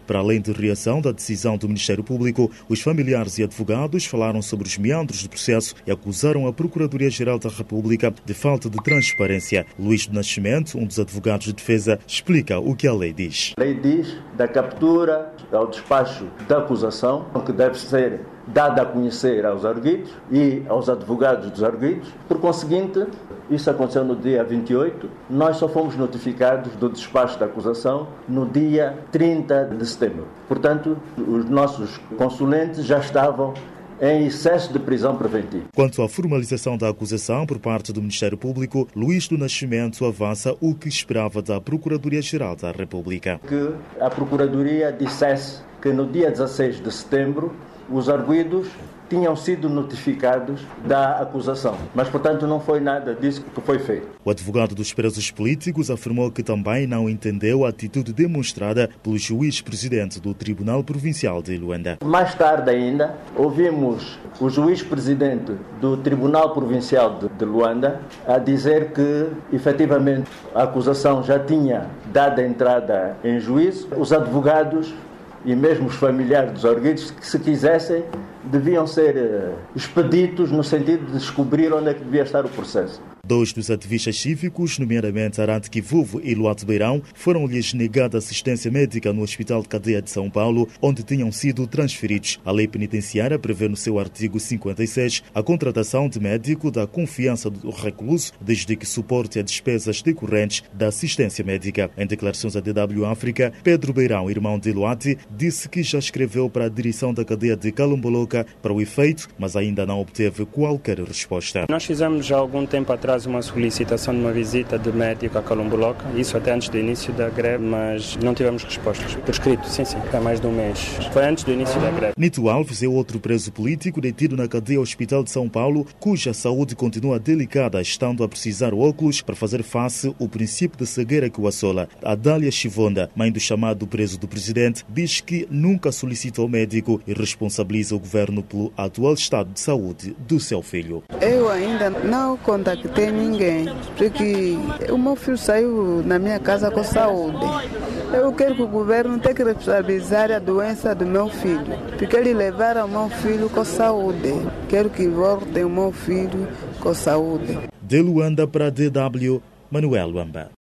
Para além de reação da decisão do Ministério Público, os familiares e advogados falaram sobre os meandros do processo e acusaram a Procuradoria-Geral da República de falta de transparência. Luís do Nascimento, um dos advogados de defesa, explica o que a lei diz. A lei diz da captura ao despacho da acusação, que deve ser dada a conhecer aos arguidos e aos advogados dos arguidos. Por conseguinte, isso aconteceu no dia 28, nós só fomos notificados do despacho da acusação no dia 30 de setembro. Portanto, os nossos consulentes já estavam em excesso de prisão preventiva. Quanto à formalização da acusação por parte do Ministério Público, Luís do Nascimento avança o que esperava da Procuradoria-Geral da República. Que a Procuradoria dissesse que no dia 16 de setembro os arguidos tinham sido notificados da acusação. Mas, portanto, não foi nada disso que foi feito. O advogado dos presos políticos afirmou que também não entendeu a atitude demonstrada pelo juiz-presidente do Tribunal Provincial de Luanda. Mais tarde ainda, ouvimos o juiz-presidente do Tribunal Provincial de Luanda a dizer que, efetivamente, a acusação já tinha dado a entrada em juízo. Os advogados e mesmo os familiares dos arguidos, que se quisessem, deviam ser expeditos no sentido de descobrir onde é que devia estar o processo. Dois dos ativistas cívicos, nomeadamente Arante Kivuvo e Luato Beirão, foram-lhes negada assistência médica no Hospital de Cadeia de São Paulo, onde tinham sido transferidos. A lei penitenciária prevê no seu artigo 56 a contratação de médico da confiança do recluso, desde que suporte as despesas decorrentes da assistência médica. Em declarações à DW África, Pedro Beirão, irmão de Luati, disse que já escreveu para a direção da cadeia de Calumboloca para o efeito, mas ainda não obteve qualquer resposta. Nós fizemos há algum tempo atrás uma solicitação de uma visita de médico a Calumboloca, isso até antes do início da greve, mas não tivemos respostas. Por escrito, sim, há mais de um mês. Foi antes do início da greve. Nito Alves é outro preso político detido na cadeia Hospital de São Paulo, cuja saúde continua delicada, estando a precisar óculos para fazer face ao princípio de cegueira que o assola. Adália Chivonda, mãe do chamado preso do presidente, diz que nunca solicitou médico e responsabiliza o governo pelo atual estado de saúde do seu filho. Eu ainda não contactei ninguém, porque o meu filho saiu na minha casa com saúde. Eu quero que o governo tenha que responsabilizar a doença do meu filho, porque ele levaram o meu filho com saúde. Quero que voltem o meu filho com saúde. De Luanda para a DW, Manuel Wamba.